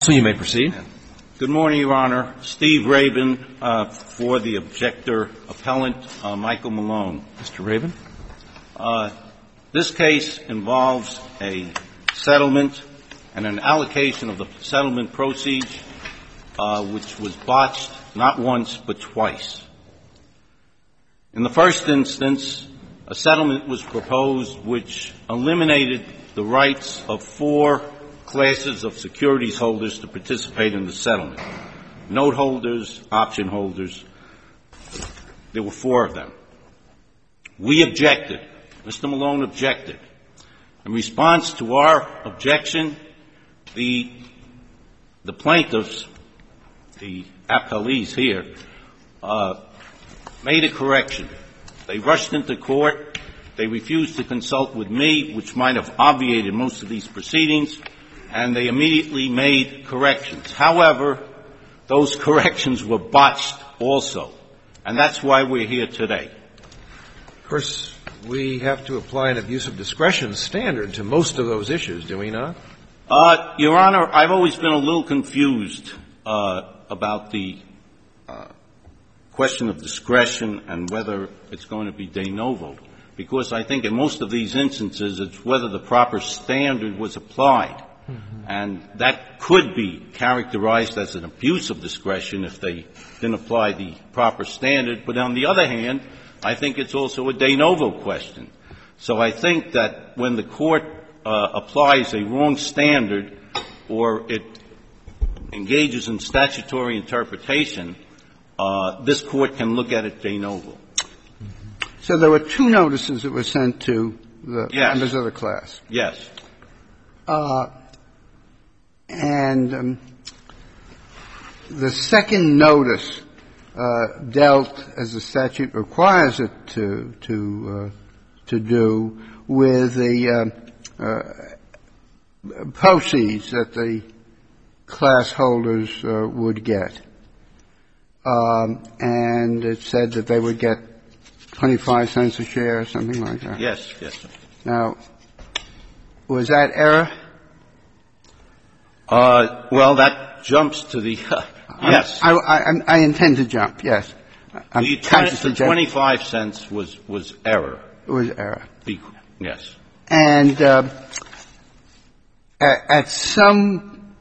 So you may proceed. Good morning, Your Honor. Steve Rabin for the objector appellant, Michael Malone. Mr. Rabin. This case involves a settlement and an allocation of the settlement proceeds, which was botched not once but twice. In the first instance, a settlement was proposed which eliminated the rights of four classes of securities holders to participate in the settlement. Note holders, option holders. There were four of them. We objected. Mr. Malone objected. In response to our objection, the plaintiffs, the appellees here, made a correction. They rushed into court. They refused to consult with me, which might have obviated most of these proceedings, and they immediately made corrections. However, those corrections were botched also, and that's why we're here today. Of course, we have to apply an abuse of discretion standard to most of those issues, do we not? Your Honor, I've always been a little confused about the question of discretion and whether it's going to be de novo, because I think in most of these instances it's whether the proper standard was applied. And that could be characterized as an abuse of discretion if they didn't apply the proper standard. But on the other hand, I think it's also a de novo question. So I think that when the court applies a wrong standard or it engages in statutory interpretation, this court can look at it de novo. So there were two notices that were sent to the members of the class. Yes. And the second notice dealt, as the statute requires it to do, with the proceeds that the class holders would get. And it said that they would get 25 cents a share or something like that. Yes, yes, sir. Now, was that error? Well, that jumps to the yes. I intend to jump. Yes. The 25 cents was error. It was error. Yes. And at some,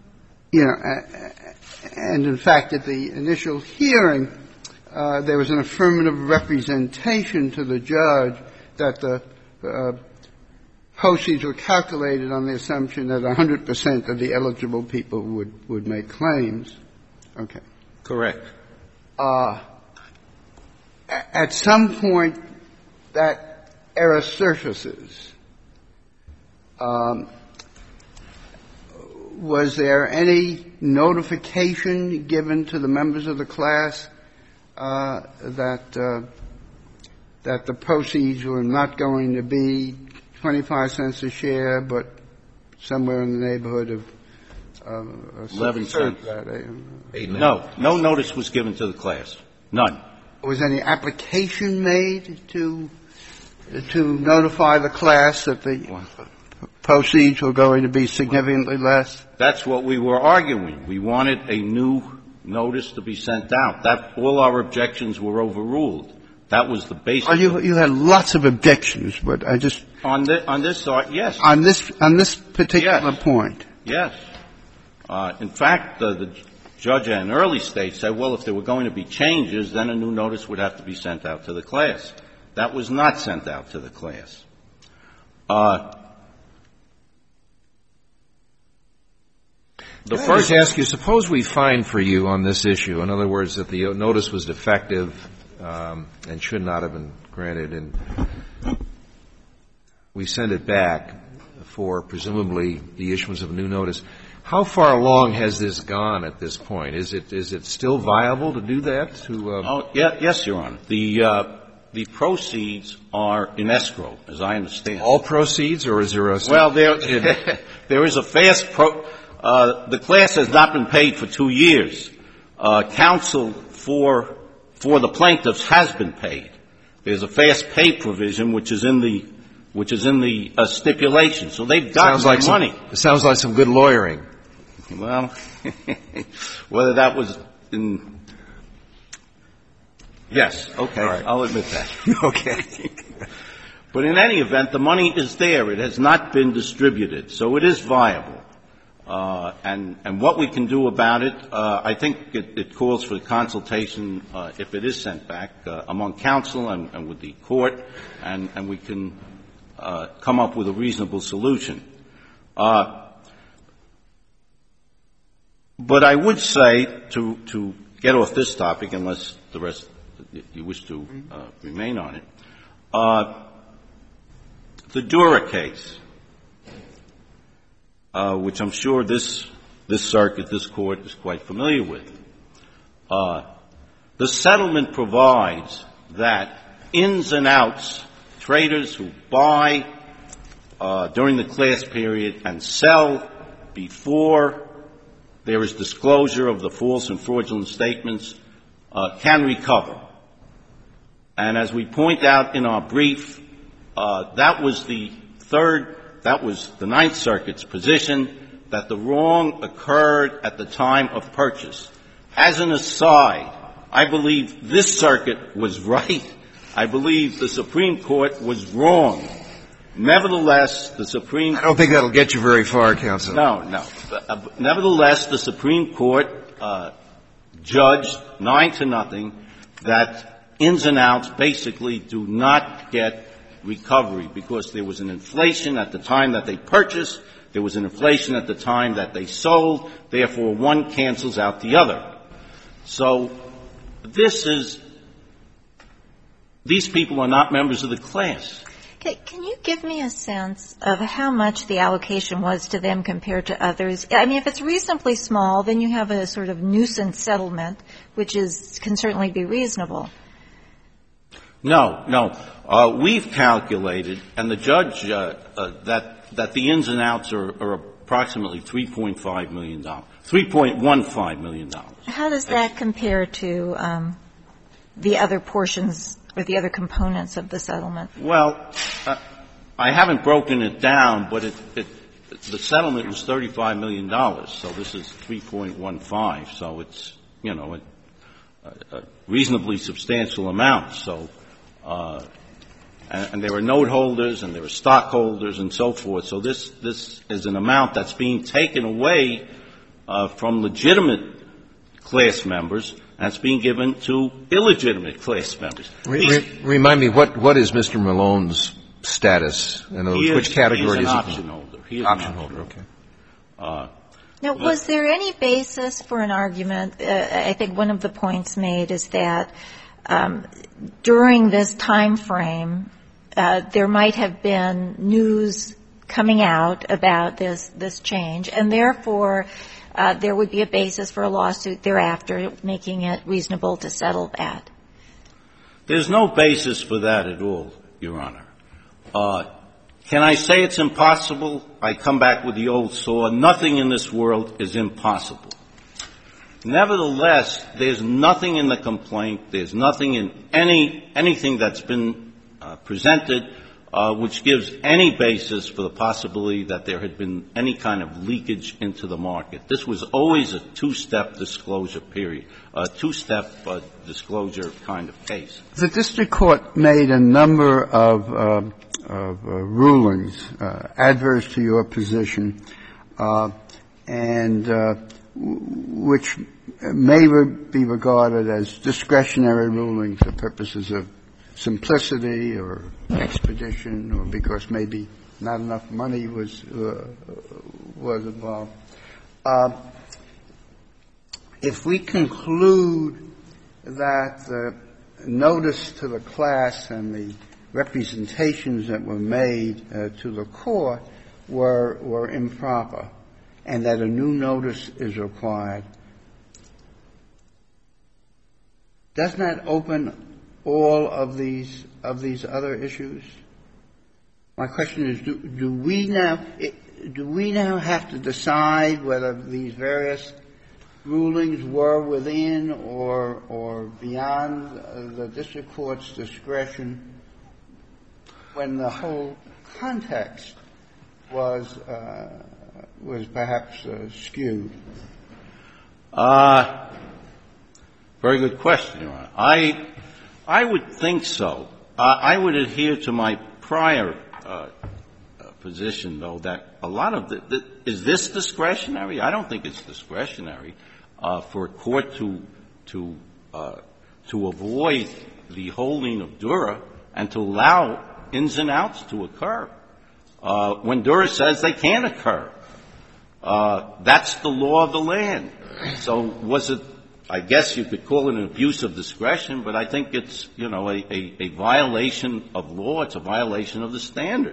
and in fact, at the initial hearing, there was an affirmative representation to the judge that the proceeds were calculated on the assumption that 100% of the eligible people would make claims. Okay. Correct. At some point, that error surfaces. Was there any notification given to the members of the class that the proceeds were not going to be 25 cents a share, but somewhere in the neighborhood of 11 cents? No notice was given to the class. None. Was any application made to notify the class that the proceeds were going to be significantly less? That's what we were arguing. We wanted a new notice to be sent out. All our objections were overruled. That was the basis. Well, you had lots of objections, but I just on this yes. On this particular point. Yes. In fact, the judge at an early stage said, well, if there were going to be changes, then a new notice would have to be sent out to the class. That was not sent out to the class. The first ask you, suppose we find for you on this issue, in other words, that the notice was defective and should not have been granted, and we send it back for presumably the issuance of a new notice. How far along has this gone at this point? Is it still viable to do that? Yes, Your Honor. The proceeds are in escrow, as I understand. All proceeds, or is there a? Well, there is a fast the class has not been paid for 2 years. Counsel for the plaintiffs has been paid. There's a fast pay provision which is in the stipulation. So they've gotten their money. It sounds like some good lawyering. Well, whether that was in – yes, okay, right. I'll admit that. Okay. But in any event, the money is there. It has not been distributed, so it is viable. And what we can do about it, I think it calls for consultation, if it is sent back, among counsel and with the court, and we can come up with a reasonable solution. But I would say, to get off this topic, unless the rest you wish to remain on it, the Dura case, which I'm sure this circuit, this court, is quite familiar with. The settlement provides that ins and outs, traders who buy during the class period and sell before there is disclosure of the false and fraudulent statements, can recover. And as we point out in our brief, that was the Ninth Circuit's position, that the wrong occurred at the time of purchase. As an aside, I believe this circuit was right. I believe the Supreme Court was wrong. Nevertheless, the Supreme Court — I don't think that'll get you very far, counsel. No. Nevertheless, the Supreme Court judged 9-0 that ins and outs basically do not get recovery, because there was an inflation at the time that they purchased, there was an inflation at the time that they sold, therefore one cancels out the other. So these people are not members of the class. Can you give me a sense of how much the allocation was to them compared to others? I mean, if it's reasonably small, then you have a sort of nuisance settlement, which can certainly be reasonable. No. We've calculated, and the judge, that the ins and outs are approximately $3.15 million. How does that compare to the other portions or the other components of the settlement? Well, I haven't broken it down, but the settlement was $35 million, so this is 3.15, so it's, a reasonably substantial amount. So, and there are note holders and there are stockholders and so forth. So this is an amount that's being taken away from legitimate class members, and it's being given to illegitimate class members. Remind me, what is Mr. Malone's status? Which category is he? He is an option holder. Option holder, okay. Now, was there any basis for an argument? I think one of the points made is that during this time frame, there might have been news coming out about this change, and therefore there would be a basis for a lawsuit thereafter, making it reasonable to settle that. There's no basis for that at all, Your Honor. Can I say it's impossible? I come back with the old saw. Nothing in this world is impossible. Nevertheless, there's nothing in the complaint, there's nothing in anything that's been presented which gives any basis for the possibility that there had been any kind of leakage into the market. This was always a two-step disclosure period, a two-step disclosure kind of case. The district court made a number of rulings adverse to your position, and which may be regarded as discretionary rulings for purposes of simplicity or expedition, or because maybe not enough money was involved. If we conclude that the notice to the class and the representations that were made to the court were improper, and that a new notice is required, doesn't that open all of these other issues? My question is, do we now have to decide whether these various rulings were within or beyond the district court's discretion, when the whole context was was perhaps skewed? Very good question, Your Honor. I would think so. I would adhere to my prior position, though, that a lot of is this discretionary? I don't think it's discretionary for a court to avoid the holding of Dura and to allow ins and outs to occur when Dura says they can't occur. That's the law of the land. So was it, I guess you could call it an abuse of discretion, but I think it's, a violation of law. It's a violation of the standard.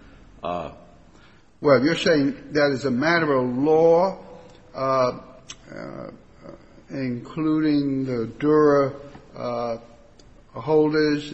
Well, you're saying that as a matter of law, including the Dura holders,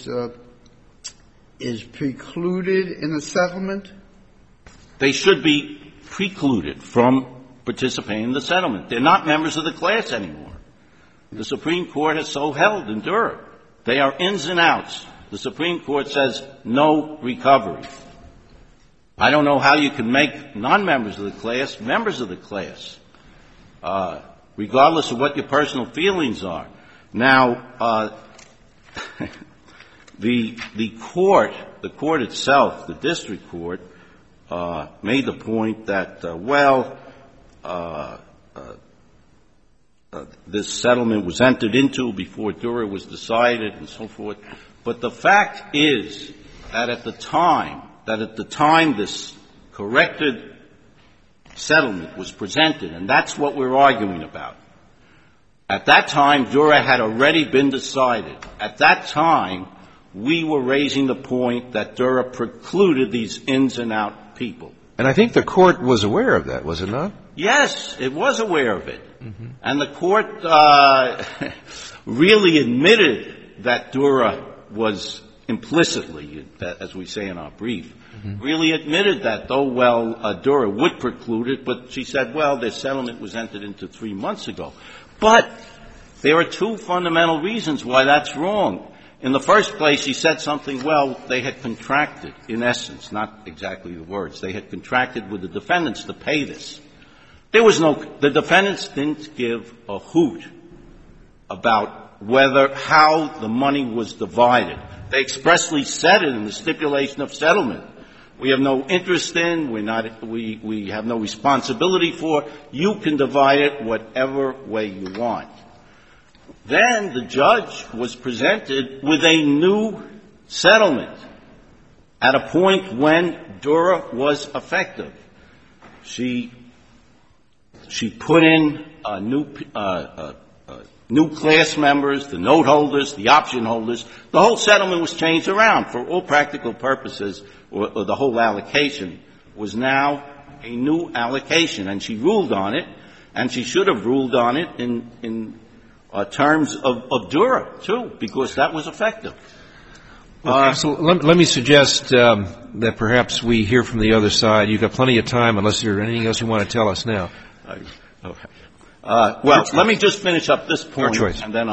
is precluded in the settlement? They should be precluded from participating in the settlement. They're not members of the class anymore. The Supreme Court has so held in Dura. They are ins and outs. The Supreme Court says no recovery. I don't know how you can make non-members of the class members of the class, regardless of what your personal feelings are. Now, the court itself, the district court, made the point that, this settlement was entered into before Dura was decided and so forth. But the fact is that at the time this corrected settlement was presented, and that's what we're arguing about. At that time, Dura had already been decided. At that time, we were raising the point that Dura precluded these ins and out people. And I think the court was aware of that, was it not? Yes, it was aware of it. Mm-hmm. And the court really admitted that Dura was implicitly, as we say in our brief, really admitted that, though, Dura would preclude it, but she said, the settlement was entered into 3 months ago. But there are two fundamental reasons why that's wrong. In the first place, she said something, they had contracted, in essence, not exactly the words, they had contracted with the defendants to pay this. The defendants didn't give a hoot about how the money was divided. They expressly said it in the stipulation of settlement. We have no interest in, we have no responsibility for, you can divide it whatever way you want. Then the judge was presented with a new settlement at a point when Dura was effective. She put in new class members, the note holders, the option holders. The whole settlement was changed around. For all practical purposes, or the whole allocation was now a new allocation. And she ruled on it, and she should have ruled on it in terms of Dura, too, because that was effective. So let me suggest that perhaps we hear from the other side. You've got plenty of time, unless there's anything else you want to tell us now. Okay. Let me just finish up this point, and then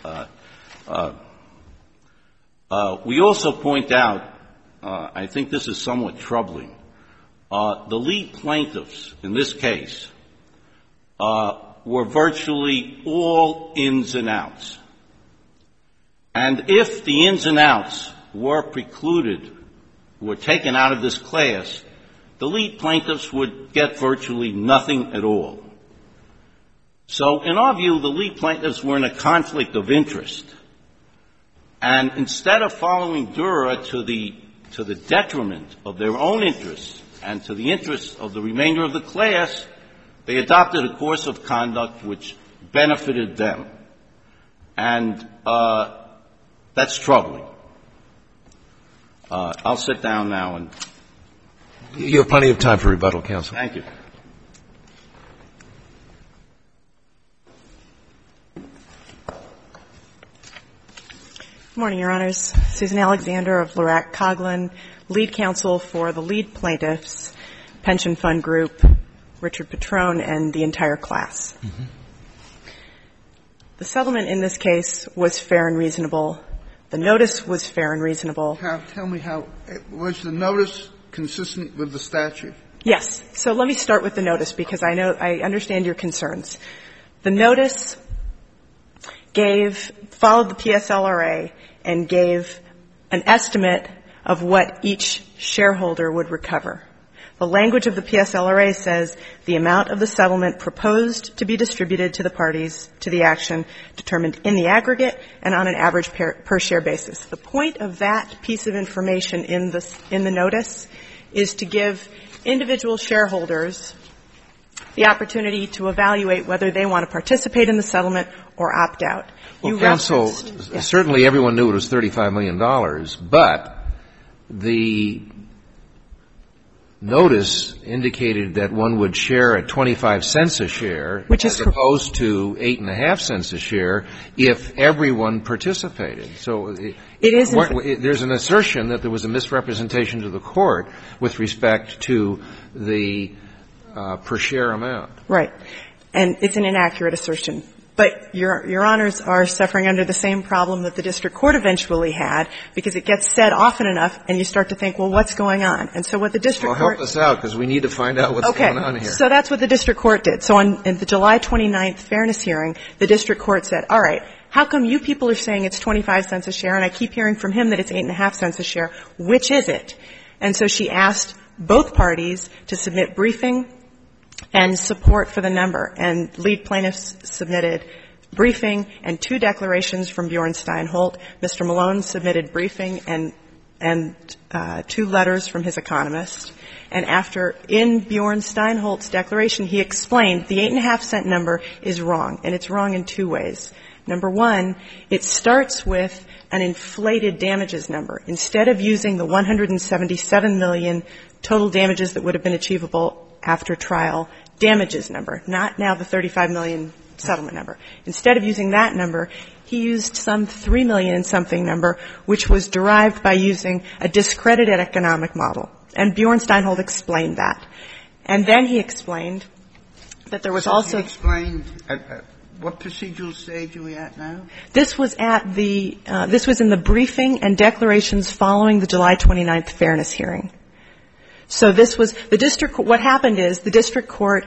we also point out, I think this is somewhat troubling, the lead plaintiffs in this case were virtually all ins and outs. And if the ins and outs were precluded, were taken out of this class, the lead plaintiffs would get virtually nothing at all. So in our view, the lead plaintiffs were in a conflict of interest. And instead of following Dura to the detriment of their own interests and to the interests of the remainder of the class, they adopted a course of conduct which benefited them. And that's troubling. I'll sit down now and... You have plenty of time for rebuttal, counsel. Thank you. Good morning, Your Honors. Susan Alexander of Lurack Coughlin, lead counsel for the lead plaintiffs, pension fund group, Richard Petrone, and the entire class. Mm-hmm. The settlement in this case was fair and reasonable. The notice was fair and reasonable. Tell me how was the notice consistent with the statute? Yes. So let me start with the notice, because I understand your concerns. The notice followed the PSLRA and gave an estimate of what each shareholder would recover. The language of the PSLRA says the amount of the settlement proposed to be distributed to the parties to the action determined in the aggregate and on an average per share basis. The point of that piece of information in the notice is to give individual shareholders the opportunity to evaluate whether they want to participate in the settlement or opt out. Well, counsel, certainly everyone knew it was $35 million, but the notice indicated that one would share at 25 cents a share, as opposed to 8.5 cents a share, if everyone participated. So there's an assertion that there was a misrepresentation to the court with respect to the per share amount. Right. And it's an inaccurate assertion. But your honors are suffering under the same problem that the district court eventually had, because it gets said often enough and you start to think, well, what's going on? And so what the district court... Well, help us out, because we need to find out what's going on here. So that's what the district court did. So in the July 29th fairness hearing, the district court said, all right, how come you people are saying it's 25 cents a share and I keep hearing from him that it's 8.5 cents a share? Which is it? And so she asked both parties to submit briefing and support for the number. And lead plaintiffs submitted briefing and 2 declarations from Bjorn Steinholt. Mr. Malone submitted briefing and 2 letters from his economist. And in Bjorn Steinholt's declaration, he explained the 8.5 cent number is wrong, and it's wrong in 2 ways. Number one, it starts with an inflated damages number. Instead of using the 177 million total damages that would have been achievable after trial damages number, not now the 35 million settlement number. Instead of using that number, he used some 3 million and something number, which was derived by using a discredited economic model. And Bjorn Steinholt explained that. And then he explained that there was also... He explained at what procedural stage are we at now? This was this was in the briefing and declarations following the July 29th fairness hearing. So this was the district. What happened is the district court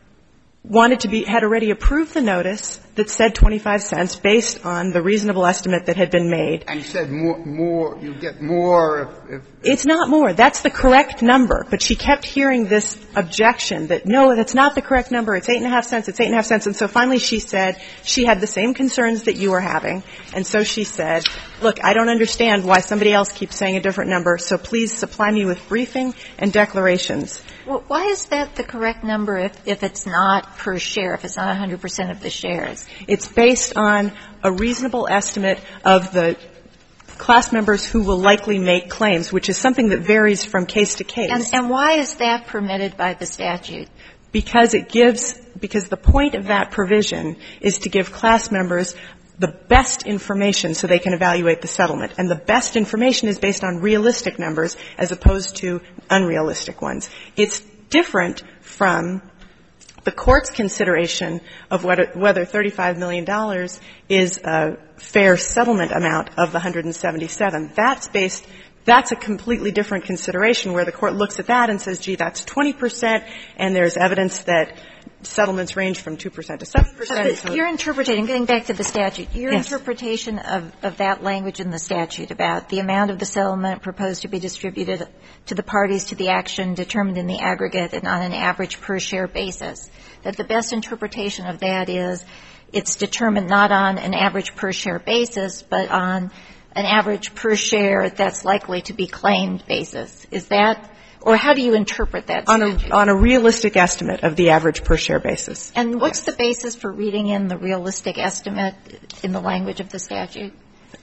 had already approved the notice that said 25 cents based on the reasonable estimate that had been made. And said more, you get more if... It's not more. That's the correct number. But she kept hearing this objection that, no, that's not the correct number. It's 8.5 cents. It's 8.5 cents. And so finally she said she had the same concerns that you were having. And so she said, look, I don't understand why somebody else keeps saying a different number, so please supply me with briefing and declarations. Well, why is that the correct number if it's not per share, if it's not 100% of the shares? It's based on a reasonable estimate of the class members who will likely make claims, which is something that varies from case to case. And why is that permitted by the statute? Because the point of that provision is to give class members the best information so they can evaluate the settlement. And the best information is based on realistic numbers as opposed to unrealistic ones. It's different from the court's consideration of whether $35 million is a fair settlement amount of the 177. That's a completely different consideration where the court looks at that and says, gee, that's 20%, and there's evidence that settlements range from 2% to 7%. But you're interpreting, getting back to the statute, your interpretation of that language in the statute about the amount of the settlement proposed to be distributed to the parties to the action determined in the aggregate and on an average per share basis, that the best interpretation of that is it's determined not on an average per share basis, but on an average per share that's likely to be claimed basis. Is that, or how do you interpret that statute? On a realistic estimate of the average per share basis. And what's the basis for reading in the realistic estimate in the language of the statute?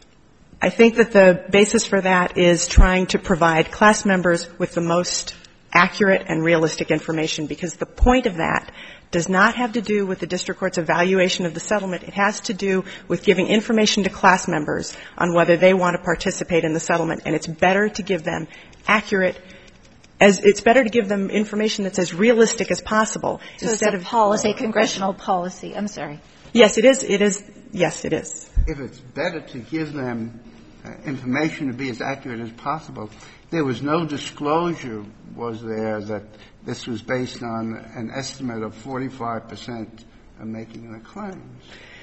I think that the basis for that is trying to provide class members with the most accurate and realistic information, because the point of that does not have to do with the district court's evaluation of the settlement. It has to do with giving information to class members on whether they want to participate in the settlement. And it's better to give them it's better to give them information that's as realistic as possible. So instead of policy, congressional policy. I'm sorry. Yes, it is. Yes, it is. If it's better to give them information to be as accurate as possible. There was no disclosure, was there, that this was based on an estimate of 45% of making the claims?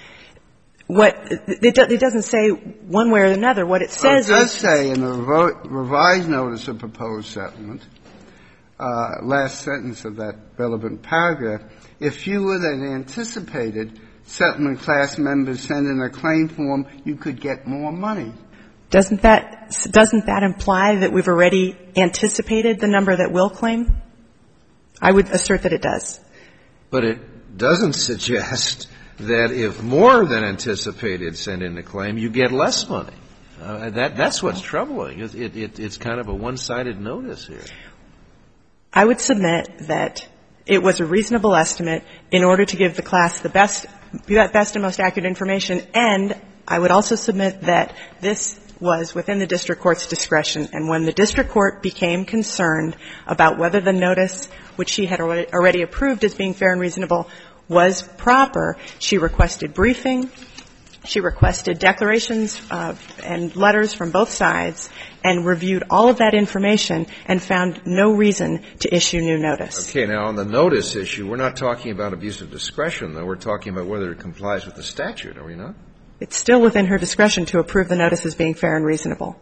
It doesn't say one way or another. What it says is... It does say in the revised notice of proposed settlement, last sentence of that relevant paragraph, if fewer than anticipated settlement class members send in a claim form, you could get more money. Doesn't that imply that we've already anticipated the number that will claim? I would assert that it does. But it doesn't suggest that if more than anticipated send in a claim, you get less money. That's what's troubling. It's kind of a one-sided notice here. I would submit that it was a reasonable estimate in order to give the class the best and most accurate information, and I would also submit that this was within the district court's discretion, and when the district court became concerned about whether the notice, which she had already approved as being fair and reasonable, was proper, she requested briefing, she requested declarations and letters from both sides, and reviewed all of that information and found no reason to issue new notice. Okay, now on the notice issue, we're not talking about abuse of discretion, though. We're talking about whether it complies with the statute, are we not? It's still within her discretion to approve the notice as being fair and reasonable.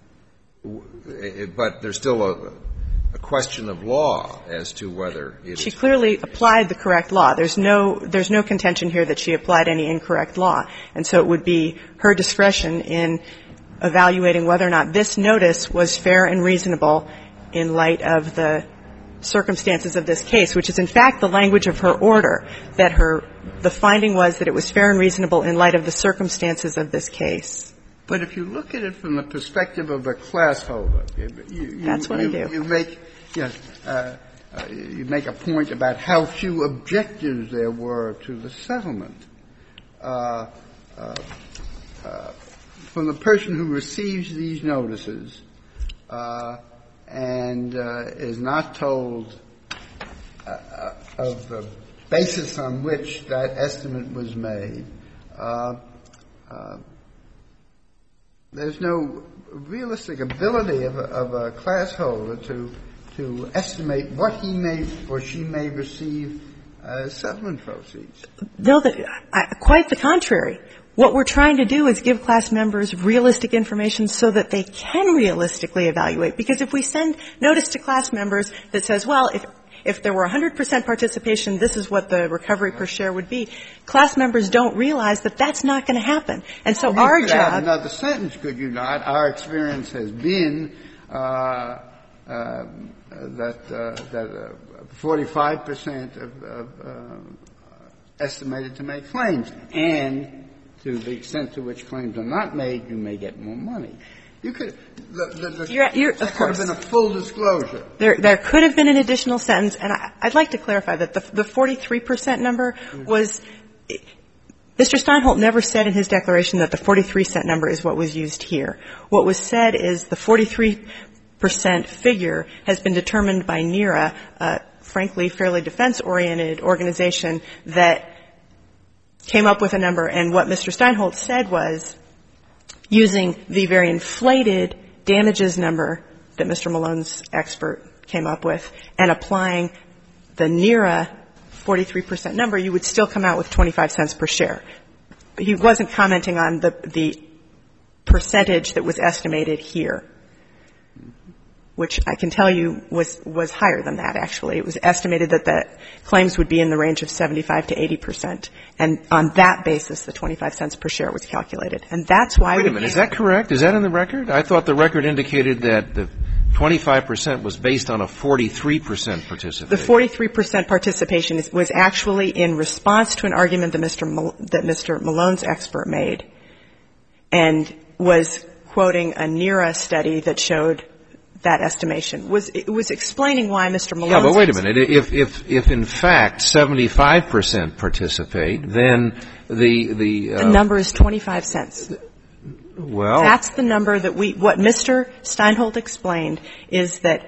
But there's still a question of law as to whether it is. She clearly applied the correct law. There's no contention here that she applied any incorrect law. And so it would be her discretion in evaluating whether or not this notice was fair and reasonable in light of the circumstances of this case, which is in fact the language of her order, that the finding was that it was fair and reasonable in light of the circumstances of this case. But if you look at it from the perspective of a class holder, that's what I do. You make a point about how few objectives there were to the settlement. From the person who receives these notices and is not told of the basis on which that estimate was made, there's no realistic ability of a class holder to estimate what he may or she may receive as settlement proceeds. No, quite the contrary. What we're trying to do is give class members realistic information so that they can realistically evaluate. Because if we send notice to class members that says, well, if there were 100% participation, this is what the recovery per share would be, class members don't realize that that's not going to happen. And so our job — add another sentence, could you not? Our experience has been that 45% of estimated to make claims, and to the extent to which claims are not made, you may get more money. You could — that could have been a full disclosure. There could have been an additional sentence, and I'd like to clarify that the 43% number was — Mr. Steinholt never said in his declaration that the 43% number is what was used here. What was said is the 43% figure has been determined by NERA, a frankly fairly defense-oriented organization that came up with a number, and what Mr. Steinholt said was, using the very inflated damages number that Mr. Malone's expert came up with and applying the NERA 43% number, you would still come out with 25 cents per share. He wasn't commenting on the percentage that was estimated here, which I can tell you was higher than that, actually. It was estimated that the claims would be in the range of 75 to 80%. And on that basis, the 25 cents per share was calculated. And that's why we — Wait a minute. Is that correct? Is that in the record? I thought the record indicated that the 25% was based on a 43% participation. The 43% participation was actually in response to an argument that Mr. Malone's expert made, and was quoting a NERA study that showed that estimation. It was explaining why Mr. Malone's — Yeah, but wait a minute. If in fact 75% participate, then the number is 25 cents. Well, that's the number that what Mr. Steinholt explained is that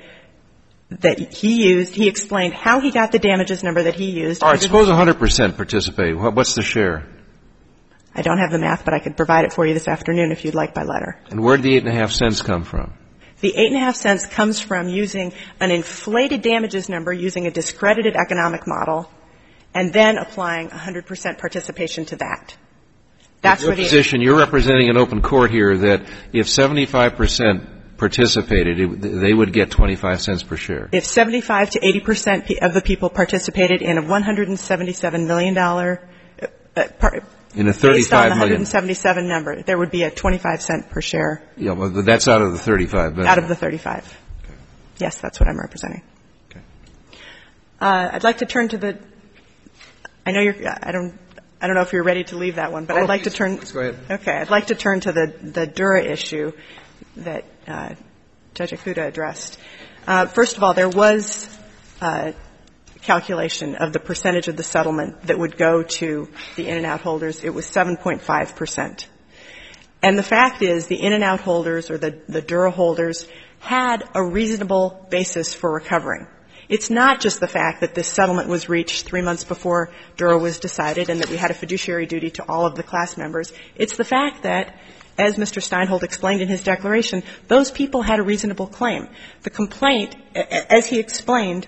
he explained how he got the damages number that he used. All right, suppose 100% participate. What's the share? I don't have the math, but I could provide it for you this afternoon if you'd like by letter. And where did the 8.5 cents come from? The 8.5 cents comes from using an inflated damages number, using a discredited economic model, and then applying 100% participation to that. That's where the position. You're representing an open court here that if 75% participated, they would get 25 cents per share. If 75 to 80% of the people participated in a $177 million, in a 35 based on the million. 177 number, there would be a 25 cent per share. Yeah, well, that's out of the 35 million. Out of the 35. Okay. Yes, that's what I'm representing. Okay. I'd like to turn to the. I know you're. I don't know if you're ready to leave that one, but I'd like to turn. Let's go ahead. Okay, I'd like to turn to the Dura issue that Judge Ikuda addressed. First of all, there was calculation of the percentage of the settlement that would go to the in-and-out holders. It was 7.5%. And the fact is the in-and-out holders or the Dura holders had a reasonable basis for recovering. It's not just the fact that this settlement was reached 3 months before Dura was decided and that we had a fiduciary duty to all of the class members. It's the fact that, as Mr. Steinholt explained in his declaration, those people had a reasonable claim. The complaint, as he explained,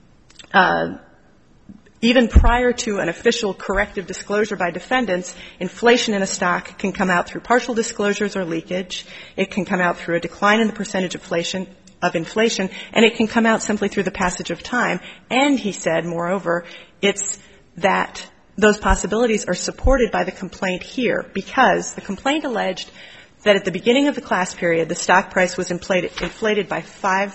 even prior to an official corrective disclosure by defendants, inflation in a stock can come out through partial disclosures or leakage. It can come out through a decline in the percentage of inflation, and it can come out simply through the passage of time. And he said, moreover, it's that those possibilities are supported by the complaint here, because the complaint alleged that at the beginning of the class period, the stock price was inflated by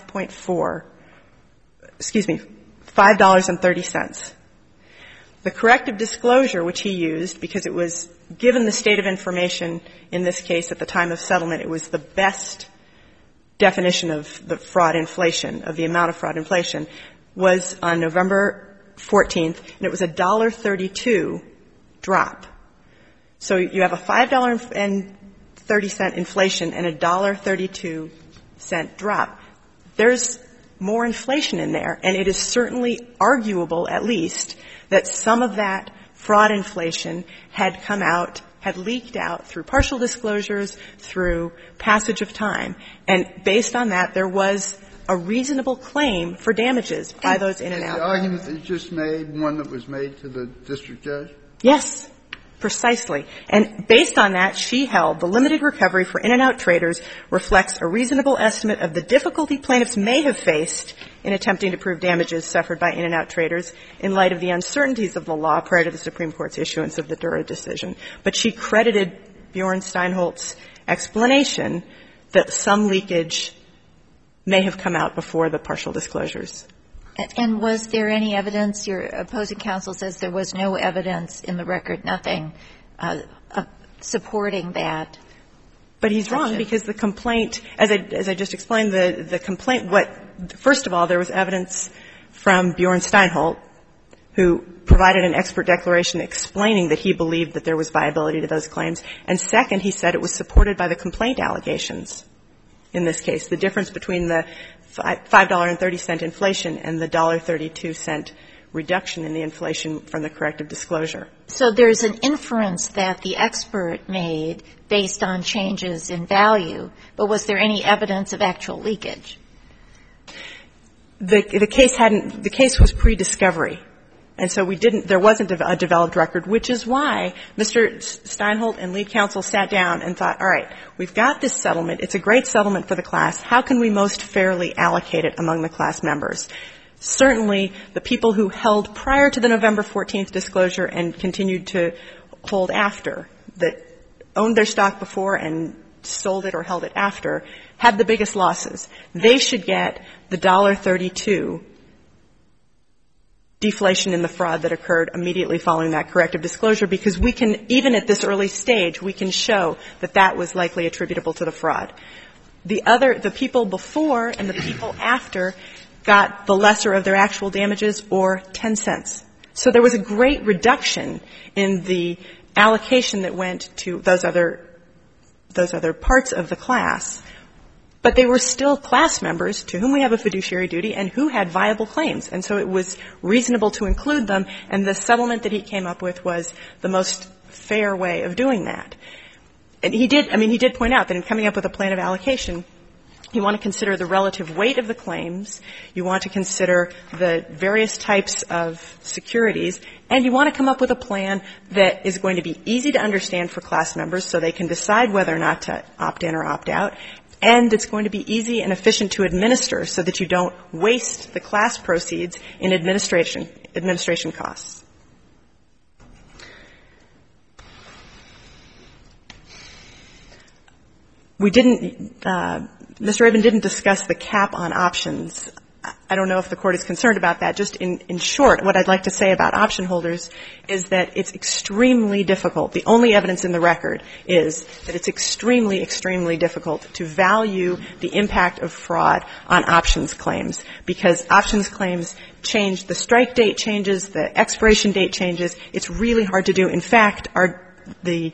$5.30. The corrective disclosure, which he used, because it was given the state of information in this case at the time of settlement, it was the best definition of the fraud inflation, of the amount of fraud inflation, was on November 14th, and it was a $1.32 drop. So you have a $5.30 inflation and a $1.32 drop. There's more inflation in there, and it is certainly arguable, at least, that some of that fraud inflation had come out, had leaked out through partial disclosures, through passage of time. And based on that, there was a reasonable claim for damages by those in and out. The argument that you just made, one that was made to the district judge? Yes, precisely. And based on that, she held the limited recovery for in-and-out traders reflects a reasonable estimate of the difficulty plaintiffs may have faced in attempting to prove damages suffered by in-and-out traders in light of the uncertainties of the law prior to the Supreme Court's issuance of the Dura decision. But she credited Bjorn Steinholtz's explanation that some leakage may have come out before the partial disclosures. And was there any evidence? Your opposing counsel says there was no evidence in the record, nothing supporting that. But he's wrong, because the complaint, as I just explained, the complaint, first of all, there was evidence from Bjorn Steinholtz, who provided an expert declaration explaining that he believed that there was viability to those claims. And second, he said it was supported by the complaint allegations in this case, the difference between the $5.30 inflation and the $1.32 reduction in the inflation from the corrective disclosure. So there's an inference that the expert made based on changes in value, but was there any evidence of actual leakage? The case was pre-discovery. And so there wasn't a developed record, which is why Mr. Steinholtz and lead counsel sat down and thought, all right, we've got this settlement. It's a great settlement for the class. How can we most fairly allocate it among the class members? Certainly, the people who held prior to the November 14th disclosure and continued to hold after, that owned their stock before and sold it or held it after, had the biggest losses. They should get the $1.32 deflation in the fraud that occurred immediately following that corrective disclosure, because we can, even at this early stage, we can show that that was likely attributable to the fraud. The people before and the people after got the lesser of their actual damages, or 10 cents. So there was a great reduction in the allocation that went to those other parts of the class. but they were still class members to whom we have a fiduciary duty and who had viable claims. And so it was reasonable to include them, and the settlement that he came up with was the most fair way of doing that. And he did point out that in coming up with a plan of allocation, you want to consider the relative weight of the claims, you want to consider the various types of securities, and you want to come up with a plan that is going to be easy to understand for class members so they can decide whether or not to opt in or opt out, and it's going to be easy and efficient to administer so that you don't waste the class proceeds in administration costs. Mr. Rabin didn't discuss the cap on options. I don't know if the Court is concerned about that. Just in short, what I'd like to say about option holders is that it's extremely difficult. The only evidence in the record is that it's extremely, extremely difficult to value the impact of fraud on options claims, because options claims change, the strike date changes, the expiration date changes. It's really hard to do. In fact, the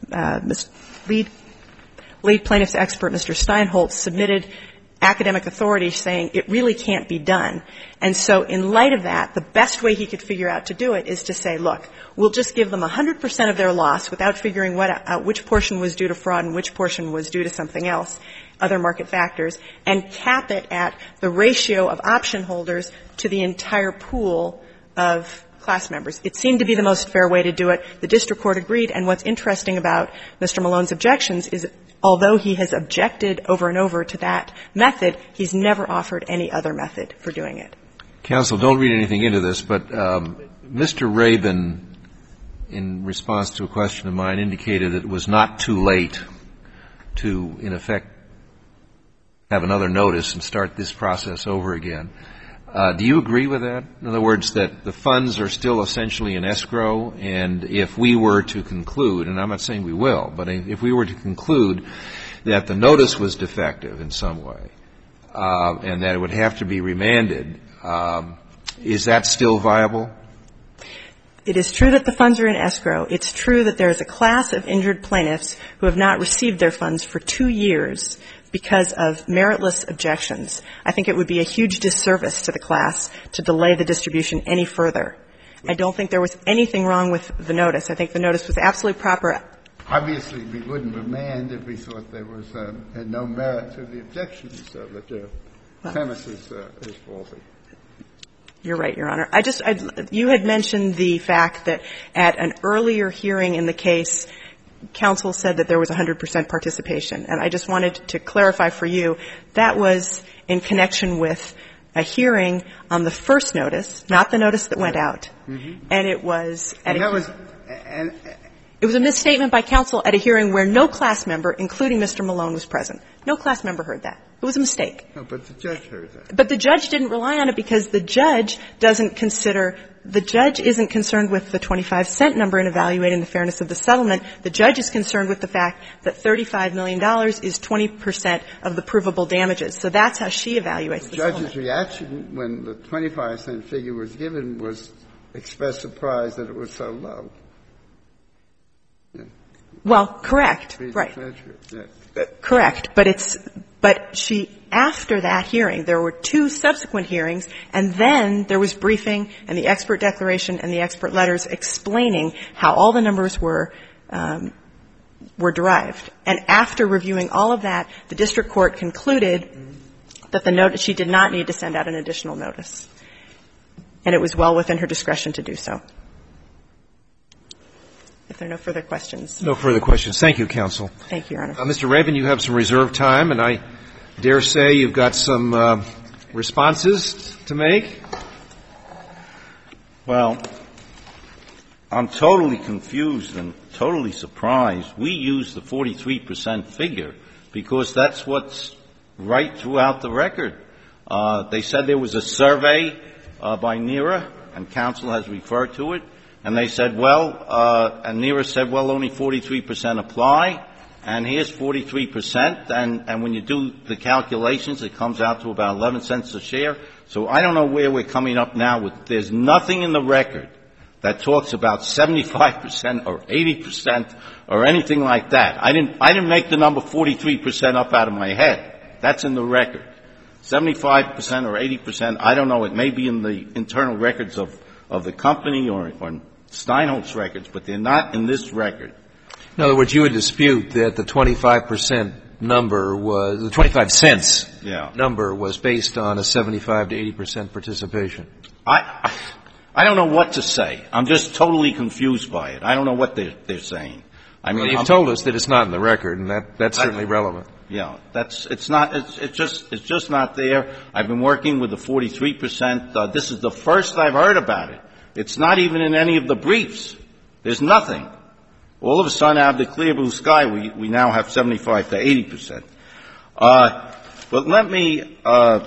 lead plaintiff's expert, Mr. Steinholtz, submitted academic authority saying it really can't be done. And so in light of that, the best way he could figure out to do it is to say, look, we'll just give them 100% of their loss without figuring which portion was due to fraud and which portion was due to something else, other market factors, and cap it at the ratio of option holders to the entire pool of class members. It seemed to be the most fair way to do it. The district court agreed, and what's interesting about Mr. Malone's objections is although he has objected over and over to that method, he's never offered any other method for doing it. Counsel, don't read anything into this, but Mr. Rabin, in response to a question of mine, indicated that it was not too late to, in effect, have another notice and start this process over again. Do you agree with that? In other words, that the funds are still essentially in escrow, and if we were to conclude, and I'm not saying we will, but if we were to conclude that the notice was defective in some way, and that it would have to be remanded, is that still viable? It is true that the funds are in escrow. It's true that there is a class of injured plaintiffs who have not received their funds for 2 years because of meritless objections. I think it would be a huge disservice to the class to delay the distribution any further. I don't think there was anything wrong with the notice. I think the notice was absolutely proper. Obviously, we wouldn't remand if we thought there was no merit to the objections, that the premise is faulty. You're right, Your Honor. You had mentioned the fact that at an earlier hearing in the case, counsel said that there was 100% participation. And I just wanted to clarify for you, that was in connection with a hearing on the first notice, not the notice that went out. Mm-hmm. And it was it was a misstatement by counsel at a hearing where no class member, including Mr. Malone, was present. No class member heard that. It was a mistake. No, but the judge heard that. But the judge didn't rely on it because the judge isn't concerned with the 25-cent number in evaluating the fairness of the settlement. The judge is concerned with the fact that $35 million is 20% of the provable damages. So that's how she evaluates the settlement. The judge's reaction when the 25-cent figure was given was express surprise that it was so low. Yeah. Well, correct. Right. Yeah. Correct. But she, after that hearing, there were 2 subsequent hearings, and then there was briefing and the expert declaration and the expert letters explaining how all the numbers were derived. And after reviewing all of that, the district court concluded that she did not need to send out an additional notice. And it was well within her discretion to do so. If there are no further questions. No further questions. Thank you, counsel. Thank you, Your Honor. Mr. Rabin, you have some reserved time, and I dare say you've got some responses to make. Well, I'm totally confused and totally surprised. We use the 43% figure because that's what's right throughout the record. They said there was a survey by NERA, and counsel has referred to it. And they said, and NERA said, only 43% apply, and here's 43%, and when you do the calculations, it comes out to about 11 cents a share. So I don't know where we're coming up now with, there's nothing in the record that talks about 75% or 80% or anything like that. I didn't make the number 43% up out of my head. That's in the record. 75% or 80%, I don't know. It may be in the internal records of the company or Steinholtz's records, but they're not in this record. In other words, you would dispute that the 25% number was, the 25 cents number was based on a 75 to 80% participation. I don't know what to say. I'm just totally confused by it. I don't know what they're saying. I mean, well, you've told us that it's not in the record, and that's certainly relevant. Yeah, it's just not there. I've been working with the 43%. This is the first I've heard about it. It's not even in any of the briefs. There's nothing. All of a sudden, out of the clear blue sky, we now have 75 to 80%. But let me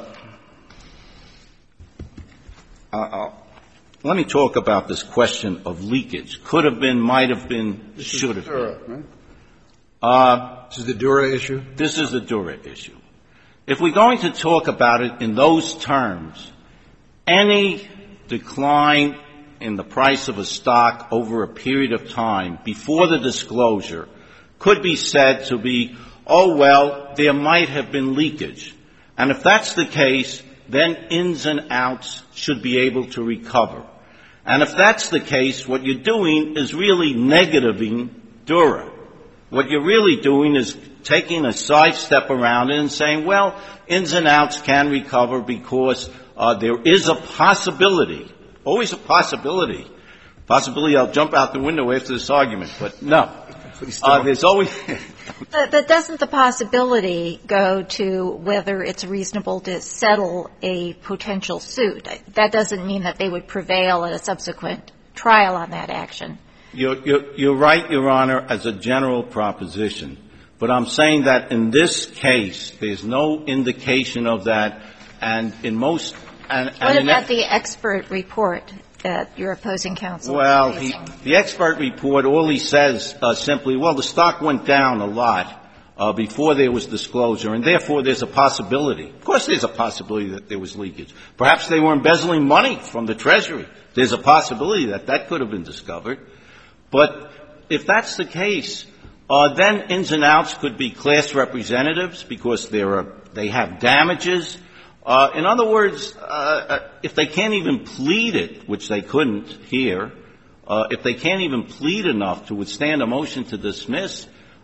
talk about this question of leakage. Could have been, might have been, should have been. This is the Dura issue? This is the Dura issue. If we're going to talk about it in those terms, any decline in the price of a stock over a period of time before the disclosure could be said to be, oh, well, there might have been leakage. And if that's the case, then ins and outs should be able to recover. And if that's the case, what you're doing is really negativing Dura. What you're really doing is taking a sidestep around it and saying, well, ins and outs can recover because there is a possibility, always a possibility. Possibility I'll jump out the window after this argument, but no. There's always... But doesn't the possibility go to whether it's reasonable to settle a potential suit? That doesn't mean that they would prevail at a subsequent trial on that action. You're right, Your Honor, as a general proposition. But I'm saying that in this case, there's no indication of that. And in most... What about the expert report that your opposing counsel is Well, facing? the expert report, all he says simply, well, the stock went down a lot before there was disclosure, and therefore there's a possibility. Of course there's a possibility that there was leakage. Perhaps they were embezzling money from the Treasury. There's a possibility that that could have been discovered. But if that's the case, then ins and outs could be class representatives because they have damages. In other words, if they can't even plead it, which they couldn't here, if they can't even plead enough to withstand a motion to dismiss,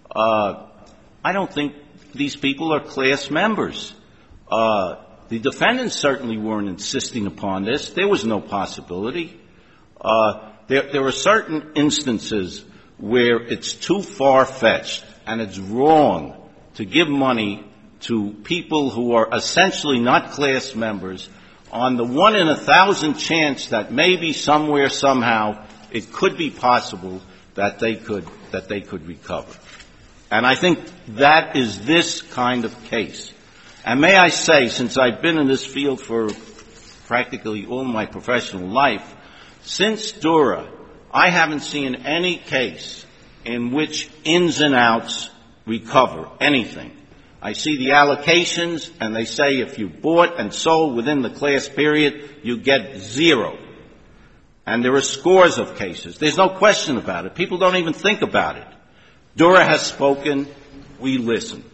I don't think these people are class members. The defendants certainly weren't insisting upon this. There was no possibility. There are certain instances where it's too far-fetched and it's wrong to give money to people who are essentially not class members on the 1 in 1,000 chance that maybe somewhere, somehow, it could be possible that they could recover. And I think that is this kind of case. And may I say, since I've been in this field for practically all my professional life, since Dura, I haven't seen any case in which ins and outs recover anything. I see the allocations, and they say if you bought and sold within the class period, you get zero. And there are scores of cases. There's no question about it. People don't even think about it. Dura has spoken. We listen.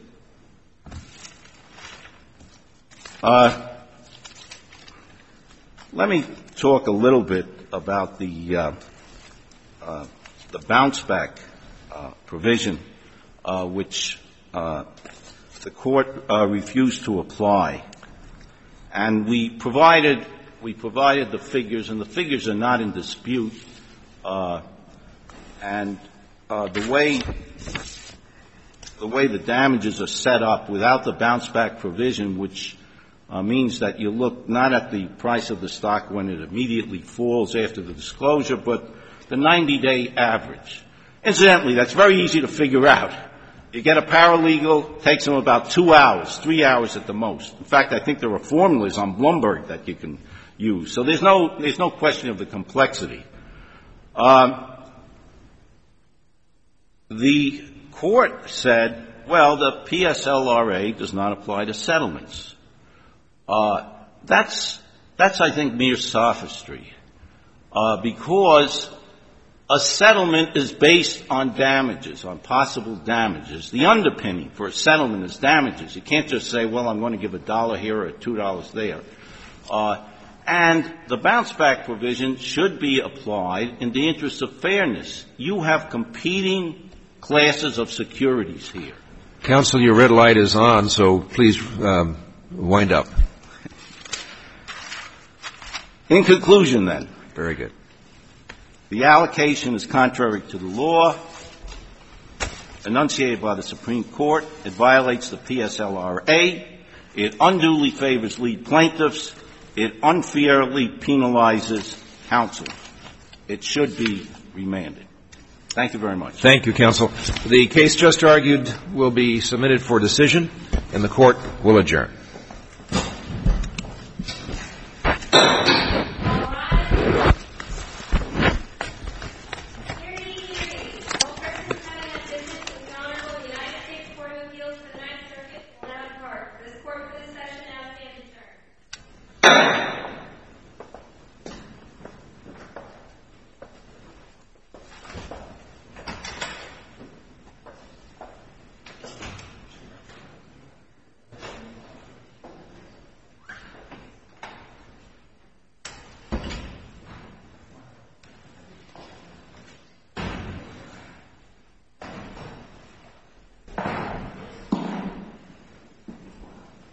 Let me talk a little bit about the bounce back provision, which the court refused to apply. And we provided the figures, and the figures are not in dispute. And the way the damages are set up without the bounce back provision, which means that you look not at the price of the stock when it immediately falls after the disclosure, but the 90-day average. Incidentally, that's very easy to figure out. You get a paralegal, takes them about 2 hours, 3 hours at the most. In fact, I think there are formulas on Bloomberg that you can use. So there's no question of the complexity. The court said, well, the PSLRA does not apply to settlements. That's I think mere sophistry, because A settlement is based on damages, on possible damages. The underpinning for a settlement is damages. You can't just say, well, I'm going to give $1 here or $2 there. And the bounce-back provision should be applied in the interest of fairness. You have competing classes of securities here. Counsel, your red light is on, so please wind up. In conclusion, then. Very good. The allocation is contrary to the law enunciated by the Supreme Court. It violates the PSLRA. It unduly favors lead plaintiffs. It unfairly penalizes counsel. It should be remanded. Thank you very much. Thank you, counsel. The case just argued will be submitted for decision, and the court will adjourn.